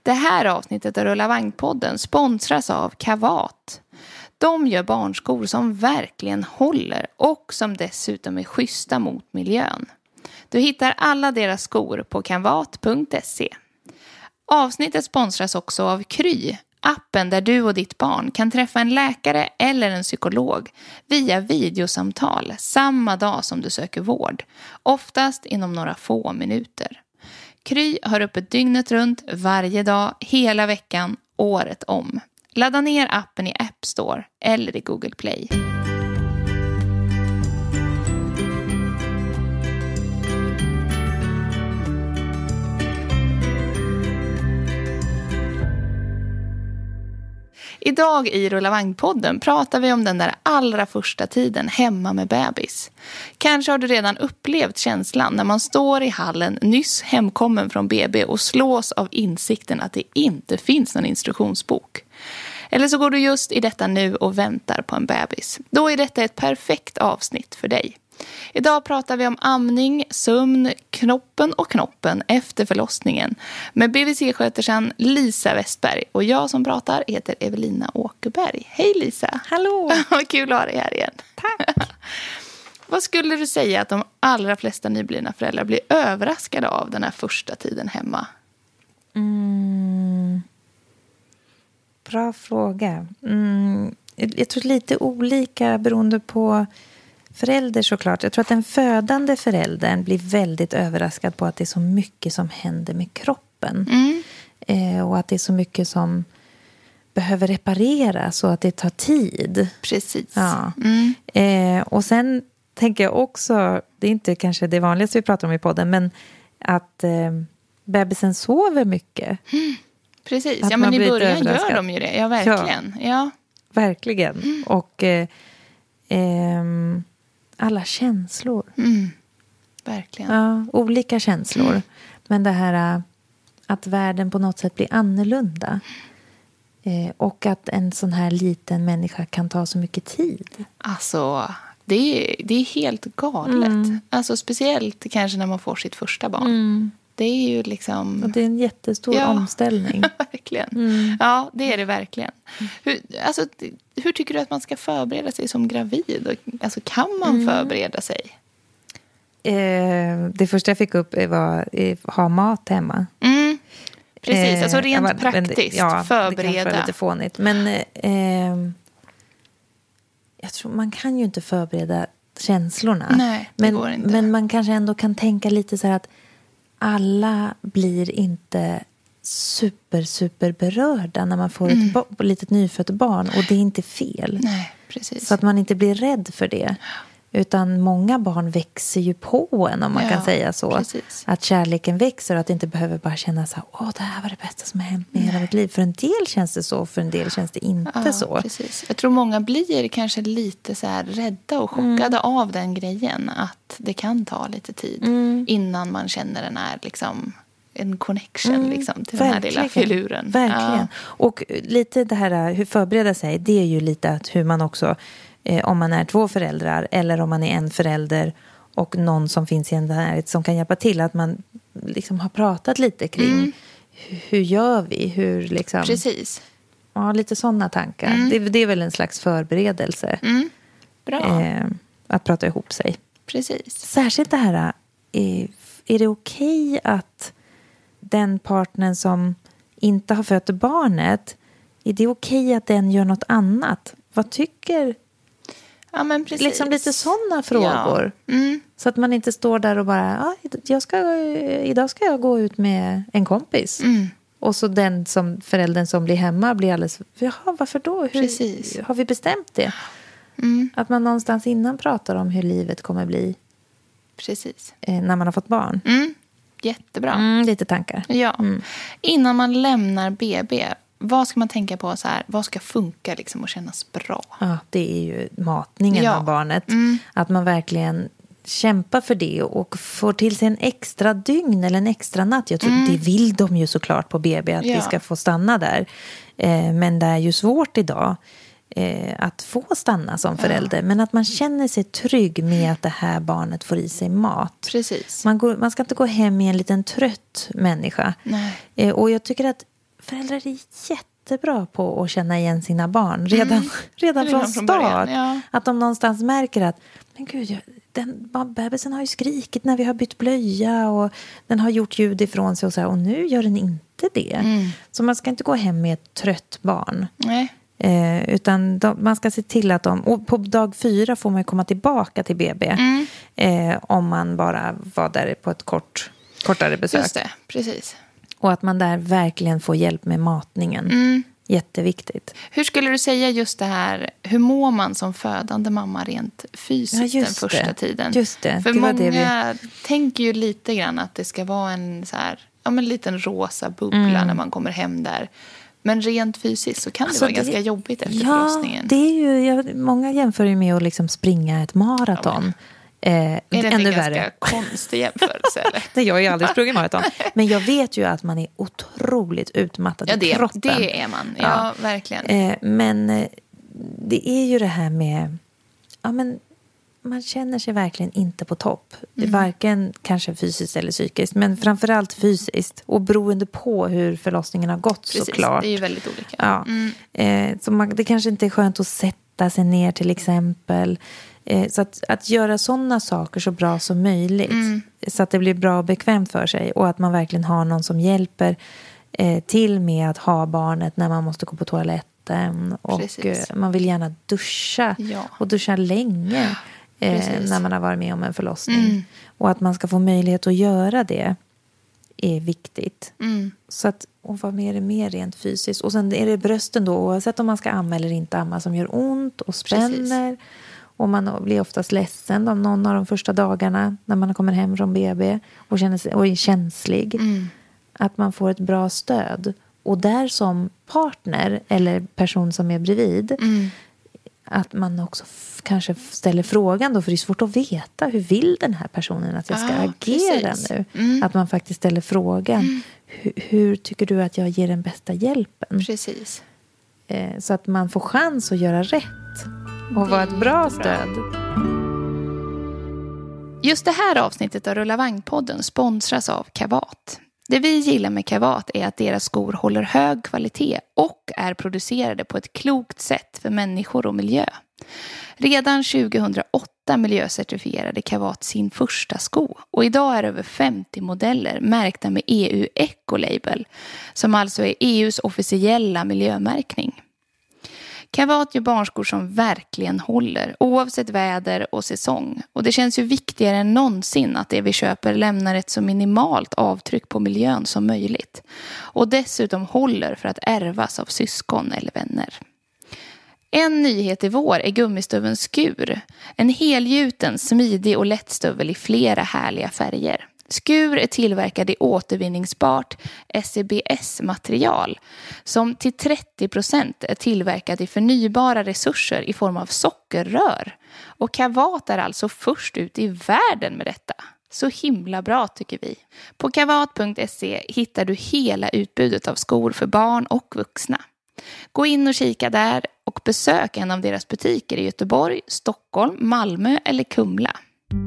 Det här avsnittet av Rulla Vagn-podden sponsras av Kavat. De gör barnskor som verkligen håller och som dessutom är schyssta mot miljön. Du hittar alla deras skor på kavat.se. Avsnittet sponsras också av Kry, appen där du och ditt barn kan träffa en läkare eller en psykolog via videosamtal samma dag som du söker vård, oftast inom några få minuter. Kry har öppet dygnet runt, varje dag, hela veckan, året om. Ladda ner appen i App Store eller i Google Play. Idag i Rulla Vagn-podden pratar vi om den där allra första tiden hemma med bebis. Kanske har du redan upplevt känslan när man står i hallen nyss hemkommen från BB och slås av insikten att det inte finns någon instruktionsbok. Eller så går du just i detta nu och väntar på en bebis. Då är detta ett perfekt avsnitt för dig. Idag pratar vi om amning, sömn, knoppen efter förlossningen med BVC-sköterskan Lisa Westberg. Och jag som pratar heter Evelina Åkerberg. Hej Lisa! Hallå! Vad kul att ha dig här igen. Tack! Vad skulle du säga att de allra flesta nyblivna föräldrar blir överraskade av den här första tiden hemma? Bra fråga. Jag tror lite olika beroende på förälder såklart. Jag tror att den födande föräldern blir väldigt överraskad på att det är så mycket som händer med kroppen. Och att det är så mycket som behöver repareras och att det tar tid. Precis. Ja. Och sen tänker jag också, det är inte kanske det vanligaste vi pratar om i podden, men att bebisen sover mycket. Precis, att ja men i början överraskad. gör de ju det, ja verkligen. Ja. Verkligen. Och alla känslor. Verkligen. Ja, olika känslor. Men det här att världen på något sätt blir annorlunda. Och att en sån här liten människa kan ta så mycket tid. Alltså, det är helt galet. Alltså speciellt kanske när man får sitt första barn. Det är ju liksom... Och det är en jättestor omställning. Verkligen. Ja, det är det verkligen. Hur tycker du att man ska förbereda sig som gravid? Alltså, kan man förbereda sig? Det första jag fick upp var ha mat hemma. Precis, alltså rent praktiskt förbereda. Det kanske är lite fånigt. Men jag tror man kan ju inte förbereda känslorna. Nej, det går inte. Men man kanske ändå kan tänka lite så här att alla blir inte super berörda när man får ett litet nyfött barn. Och det är inte fel. Nej, precis. Så att man inte blir rädd för det. Utan många barn växer ju på en, om man kan säga så. Precis. Att kärleken växer och att det inte behöver bara känna så här, det här var det bästa som har hänt med hela mitt liv. För en del känns det så, för en del känns det inte så. Precis. Jag tror många blir kanske lite så här rädda och chockade av den grejen. Att det kan ta lite tid innan man känner den här liksom... en connection liksom, till den här lilla filuren. Verkligen. Ja. Och lite det här hur förbereda sig, det är ju lite att hur man också, om man är 2 föräldrar eller om man är en förälder och någon som finns i en närhet som kan hjälpa till, att man liksom har pratat lite kring hur gör vi, hur liksom... Precis. Ja, lite sådana tankar. Det är väl en slags förberedelse. Bra. Att prata ihop sig. Precis. Särskilt det här, är det okej att den partnern som inte har fött barnet, är det okej att den gör något annat? Vad tycker... Ja, men precis. Liksom lite sådana frågor. Ja. Så att man inte står där och bara, idag ska jag gå ut med en kompis. Och så föräldern som blir hemma blir alldeles, varför då? Precis. Har vi bestämt det? Att man någonstans innan pratar om hur livet kommer bli. Precis. När man har fått barn. Jättebra. Lite tankar. Ja. Innan man lämnar BB, vad ska man tänka på så här? Vad ska funka liksom och kännas bra? Ja, det är ju matningen av barnet. Att man verkligen kämpar för det och får till sig en extra dygn eller en extra natt. Jag tror det vill de ju såklart på BB att vi ska få stanna där. Men det är ju svårt idag att få stanna som förälder. Men att man känner sig trygg med att det här barnet får i sig mat. Precis. Man ska inte gå hem i en liten trött människa. Nej. Och jag tycker att föräldrar är jättebra på att känna igen sina barn redan från start. Början, ja. Att de någonstans märker att men gud, bebisen har ju skrikit när vi har bytt blöja och den har gjort ljud ifrån sig och nu gör den inte det. Så man ska inte gå hem med ett trött barn. Nej. Utan man ska se till att och på dag 4 får man komma tillbaka till BB om man bara var där på ett kortare besök. Just det, precis. Och att man där verkligen får hjälp med matningen. Jätteviktigt. Hur skulle du säga just det här, hur mår man som födande mamma rent fysiskt den första tiden? Just det. För många tänker ju lite grann att det ska vara en så här, liten rosa bubbla när man kommer hem där. Men rent fysiskt så kan det vara ganska jobbigt efter förlossningen. Det är ju, många jämför ju med att liksom springa ett maraton. Är det en ganska konstig jämförelse? Eller? Jag har ju aldrig sprungit maraton. Men jag vet ju att man är otroligt utmattad i kroppen. Det är man, ja verkligen. Men det är ju det här med... Ja, men man känner sig verkligen inte på topp. Varken kanske fysiskt eller psykiskt. Men framförallt fysiskt. Och beroende på hur förlossningen har gått. Precis, såklart. Det är ju väldigt olika. Ja. Så det kanske inte är skönt att sätta sig ner till exempel. Så att göra sådana saker så bra som möjligt. Så att det blir bra och bekvämt för sig. Och att man verkligen har någon som hjälper till med att ha barnet när man måste gå på toaletten. Och man vill gärna duscha. Ja. Och duscha länge. När man har varit med om en förlossning. Och att man ska få möjlighet att göra det är viktigt. Så att, och vad mer är mer rent fysiskt. Och sen är det brösten då, oavsett om man ska amma eller inte amma, som gör ont och spänner. Precis. Och man blir oftast ledsen om någon av de första dagarna när man kommer hem från BB och är känslig. Att man får ett bra stöd. Och där som partner eller person som är bredvid, att man också kanske ställer frågan då, för det är svårt att veta hur vill den här personen att jag ska agera nu. Att man faktiskt ställer frågan, hur tycker du att jag ger den bästa hjälpen? Precis. Så att man får chans att göra rätt och vara ett bra stöd. Just det här avsnittet av Rulla Vagn-podden sponsras av Kavat. Det vi gillar med Kavat är att deras skor håller hög kvalitet och är producerade på ett klokt sätt för människor och miljö. Redan 2008 miljöcertifierade Kavat sin första sko och idag är över 50 modeller märkta med EU Ecolabel, som alltså är EUs officiella miljömärkning. Kavat gör barnskor som verkligen håller, oavsett väder och säsong. Och det känns ju viktigare än någonsin att det vi köper lämnar ett så minimalt avtryck på miljön som möjligt. Och dessutom håller för att ärvas av syskon eller vänner. En nyhet i vår är gummistuveln Skur. En helgjuten, smidig och lätt stuvel i flera härliga färger. Skur är tillverkad i återvinningsbart SEBS-material som till 30% är tillverkad i förnybara resurser i form av sockerrör. Och Kavat är alltså först ut i världen med detta. Så himla bra tycker vi. På kavat.se hittar du hela utbudet av skor för barn och vuxna. Gå in och kika där och besök en av deras butiker i Göteborg, Stockholm, Malmö eller Kumla.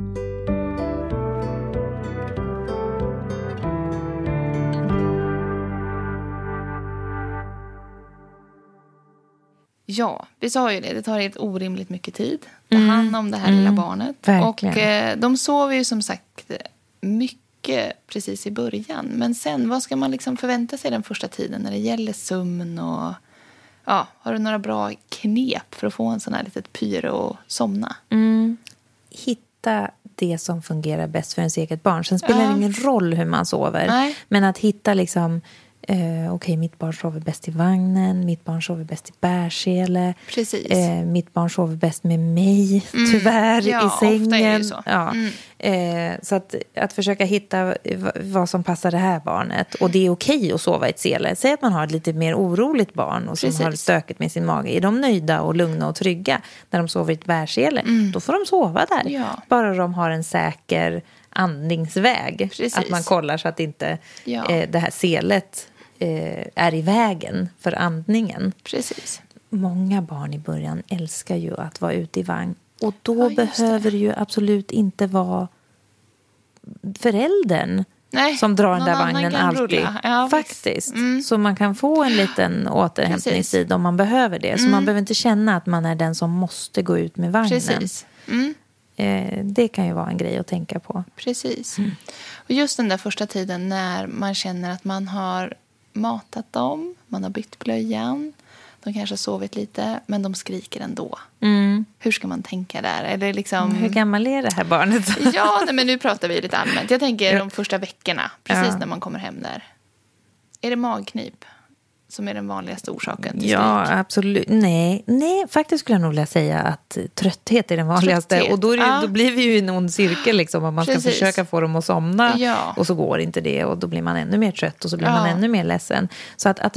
Ja, vi sa ju det tar helt orimligt mycket tid att ta hand om det här lilla barnet. Verkligen. Och de sover ju som sagt mycket precis i början. Men sen, vad ska man liksom förvänta sig den första tiden när det gäller sömn och... Ja, har du några bra knep för att få en sån här litet pyre och somna? Hitta det som fungerar bäst för ens eget barn. Sen spelar det ingen roll hur man sover. Nej. Men att hitta liksom... Okej, mitt barn sover bäst i vagnen. Mitt barn sover bäst i bärsele. Precis. Mitt barn sover bäst med mig, tyvärr, i sängen. Ofta är det så. Ja. Så att försöka hitta vad som passar det här barnet. Och det är okej att sova i ett sele. Säg att man har ett lite mer oroligt barn och som har stökigt med sin mage. Är de nöjda och lugna och trygga när de sover i ett bärsele? Då får de sova där. Ja. Bara de har en säker andningsväg. Precis. Att man kollar så att inte det här selet är i vägen för andningen. Precis. Många barn i början älskar ju att vara ute i vagn. Och då behöver det ju absolut inte vara föräldern som drar den där vagnen alltid. Ja, faktiskt. Så man kan få en liten återhämtningstid om man behöver det. Så man behöver inte känna att man är den som måste gå ut med vagnen. Precis. Det kan ju vara en grej att tänka på. Precis. Och just den där första tiden när man känner att man har matat dem, man har bytt blöjan, de kanske har sovit lite, men de skriker ändå. Hur ska man tänka där? Eller liksom... Hur gammal är det här barnet? Ja, men nu pratar vi lite allmänt. Jag tänker de första veckorna, precis när man kommer hem där. Är det magknip som är den vanligaste orsaken till skrik? Ja, absolut. Nej, faktiskt skulle jag nog vilja säga att trötthet är den vanligaste. Trötthet. Och då blir vi ju i en ond cirkel liksom, om man ska försöka få dem att somna. Ja. Och så går inte det och då blir man ännu mer trött och så blir man ännu mer ledsen. Så att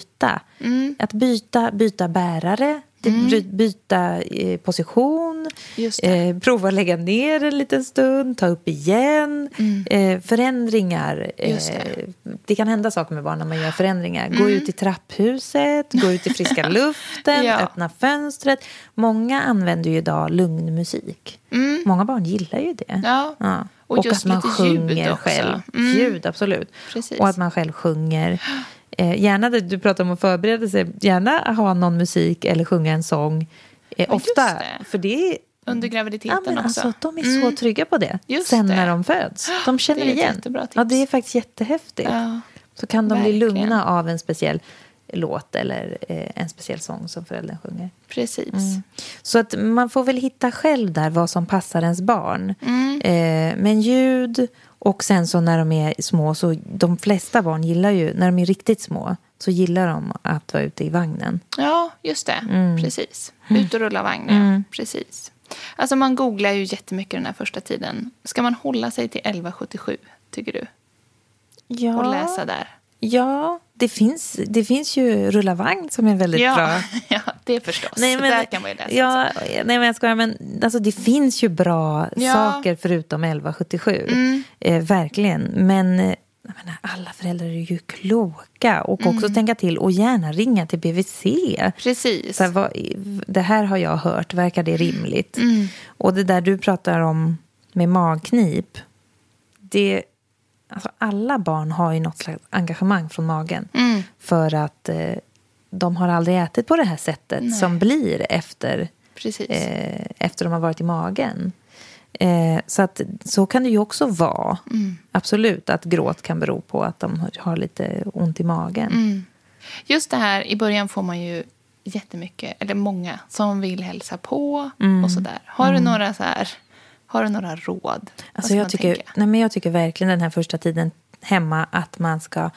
byta bärare, byta position, prova lägga ner en liten stund, ta upp igen, förändringar. Det kan hända saker med barn när man gör förändringar. Gå ut i trapphuset, gå ut i friska luften, öppna fönstret. Många använder ju idag lugnmusik. Många barn gillar ju det. Ja. Och att man sjunger själv. Ljud, absolut. Precis. Och att man själv sjunger. Gärna, du pratar om att förbereda sig, gärna ha någon musik eller sjunga en sång ofta. För det är, under graviditeten också. Alltså, de är så trygga på det. Sen när de föds. De känner det är igen. Ja, det är faktiskt jättehäftigt. Ja, så kan de bli lugna av en speciell låt eller en speciell sång som föräldern sjunger. Precis. Så att man får väl hitta själv där vad som passar ens barn. Men ljud och sen så när de är små, så de flesta barn gillar ju, när de är riktigt små så gillar de att vara ute i vagnen. Ja, just det. Precis. Ut och rulla vagnen. Precis. Alltså man googlar ju jättemycket den här första tiden. Ska man hålla sig till 1177, tycker du? Ja. Och läsa där. Ja, det finns ju rulla vagn som är väldigt bra. Ja, det förstås. Nej, men, där kan man ju läsa. Nej, men jag skojar, men alltså, det finns ju bra saker förutom 1177. Verkligen. Men jag menar, alla föräldrar är ju kloka och också tänka till och gärna ringa till BVC. Precis. Så här, det här har jag hört, verkar det rimligt? Och det där du pratar om med magknip, alltså alla barn har ju något slags engagemang från magen. För att de har aldrig ätit på det här sättet som blir efter de har varit i magen. Så kan det ju också vara. Absolut, att gråt kan bero på att de har lite ont i magen. Just det här, i början får man ju jättemycket, eller många som vill hälsa på och sådär. Har du några råd? Alltså jag tycker verkligen den här första tiden hemma att man ska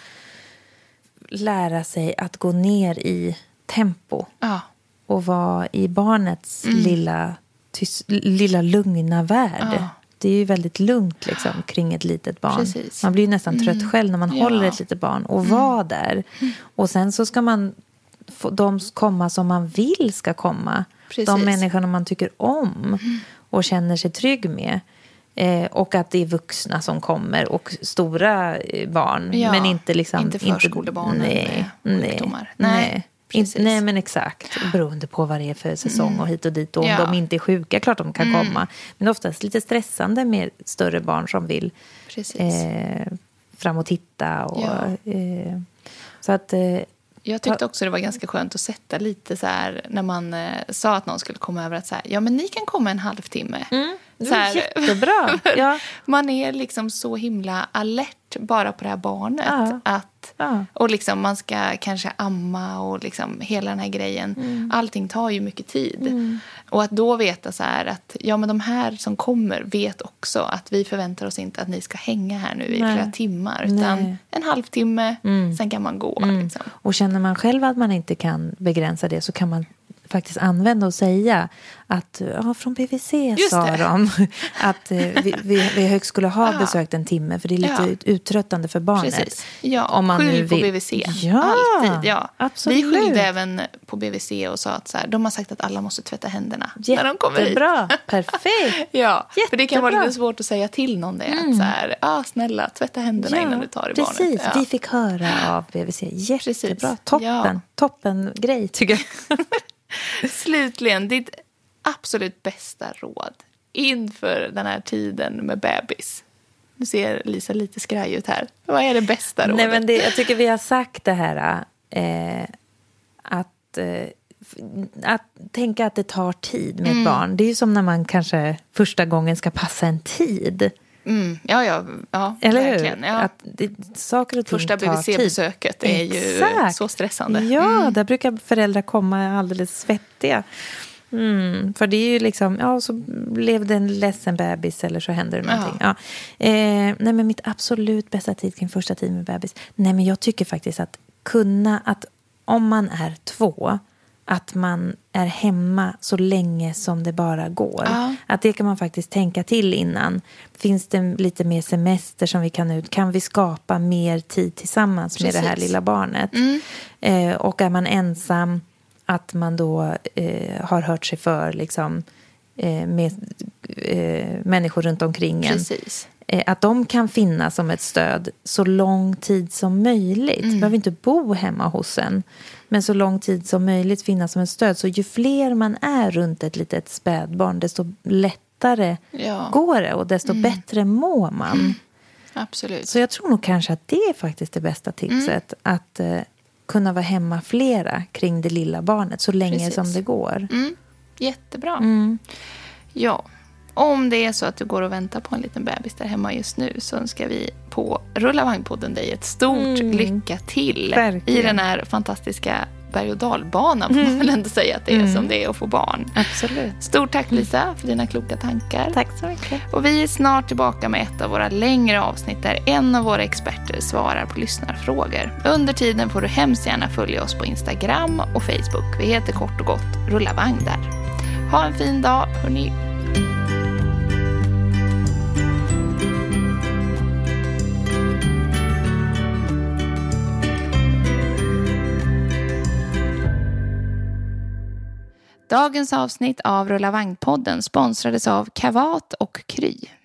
lära sig att gå ner i tempo. Och vara i barnets lilla lugna värld. Det är ju väldigt lugnt liksom, kring ett litet barn. Precis. Man blir ju nästan trött själv när man håller ett litet barn och vara där. Och sen så ska man få de komma som man vill ska komma. Precis. De människorna man tycker om och känner sig trygg med. Och att det är vuxna som kommer och stora barn. Men inte liksom... Inte förskolebarn med sjukdomar. Nej, men exakt. Beroende på vad det är för säsong och hit och dit. Och om de inte är sjuka, klart de kan komma. Men oftast lite stressande med större barn som vill fram och titta. Och, så att... Jag tyckte också det var ganska skönt att sätta lite så här när man sa att någon skulle komma över att så här, ja men ni kan komma en halvtimme. Så här, jättebra. Ja. Man är liksom så himla alert bara på det här barnet. Och liksom man ska kanske amma och liksom hela den här grejen. Allting tar ju mycket tid. Och att då veta så här att ja men de här som kommer vet också att vi förväntar oss inte att ni ska hänga här nu i flera timmar. Utan en halvtimme, sen kan man gå. Liksom. Och känner man själv att man inte kan begränsa det så kan man faktiskt använda och säga att från BVC sa de att vi högst skulle ha besökt en timme för det är lite uttröttande för barnet. Precis. Ja, om man skyll på BVC. Alltid, ja. Absolut. Vi skyllde även på BVC och sa att så här, de har sagt att alla måste tvätta händerna när de kommer hit. Jättebra, perfekt. Jättebra. För det kan vara lite svårt att säga till någon det. Att så här, snälla, tvätta händerna innan du tar i barnet. Precis, vi fick höra av BVC. Jättebra, toppen grej tycker jag. Slutligen, ditt absolut bästa råd inför den här tiden med bebis. Du ser Lisa lite skraj ut här. Vad är det bästa rådet? Nej, men jag tycker vi har sagt det här att tänka att det tar tid med ett barn. Det är ju som när man kanske första gången ska passa en tid. Ja, eller verkligen. Hur? Ja. Att saker och ting första tar tid. BBC-besöket är ju så stressande. Ja, där brukar föräldrar komma alldeles svettiga. För det är ju liksom, så blev det en ledsen bebis eller så händer det någonting. Ja. Nej, men mitt absolut bästa tid kring första tid med bebis. Nej, men jag tycker faktiskt att om man är 2, att man är hemma så länge som det bara går. Att det kan man faktiskt tänka till innan. Finns det lite mer semester som vi kan vi skapa mer tid tillsammans med det här lilla barnet? Och är man ensam, att man då har hört sig för liksom, med människor runt omkring en. Precis. Att de kan finnas som ett stöd så lång tid som möjligt. Man behöver inte bo hemma hos en. Men så lång tid som möjligt finnas som ett stöd. Så ju fler man är runt ett litet spädbarn, desto lättare går det. Och desto bättre mår man. Absolut. Så jag tror nog kanske att det är faktiskt det bästa tipset. Att kunna vara hemma flera kring det lilla barnet så länge som det går. Jättebra. Ja. Om det är så att du går och väntar på en liten bebis där hemma just nu, så önskar vi på Rulla Vagn-podden dig ett stort lycka till. Verkligen. I den här fantastiska berg- och dalbanan. Man vill ändå säga att det är som det är att få barn. Absolut. Stort tack Lisa för dina kloka tankar. Tack så mycket. Och vi är snart tillbaka med ett av våra längre avsnitt där en av våra experter svarar på lyssnarfrågor. Under tiden får du hemskt gärna följa oss på Instagram och Facebook. Vi heter kort och gott Rulla Vagn där. Ha en fin dag, hörni. Dagens avsnitt av Rulla Vagn-podden sponsrades av Kavat och Kry.